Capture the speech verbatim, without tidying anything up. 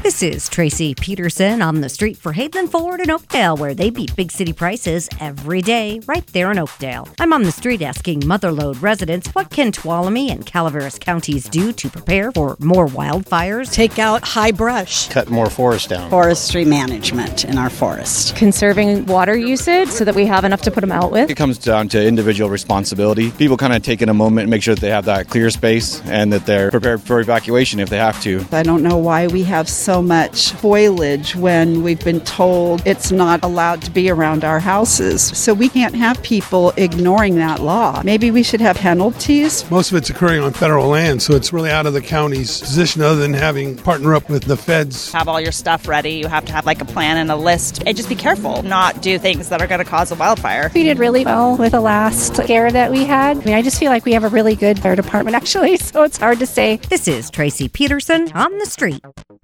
This is Tracy Peterson on the street for Haven Ford in Oakdale, where they beat big city prices every day right there in Oakdale. I'm on the street asking Motherlode residents, what can Tuolumne and Calaveras counties do to prepare for more wildfires? Take out high brush. Cut more forest down. Forestry management in our forest. Conserving water usage so that we have enough to put them out with. It comes down to individual responsibility. People kind of taking a moment and make sure that they have that clear space and that they're prepared for evacuation if they have to. I don't know why we have so much foliage when we've been told it's not allowed to be around our houses. So we can't have people ignoring that law. Maybe we should have penalties. Most of it's occurring on federal land, so it's really out of the county's position other than having partner up with the feds. Have all your stuff ready. You have to have like a plan and a list. And just be careful. Not do things that are going to cause a wildfire. We did really well with the last scare that we had. I mean, I just feel like we have a really good fire department, actually, so it's hard to say. This is Tracy Peterson on the street.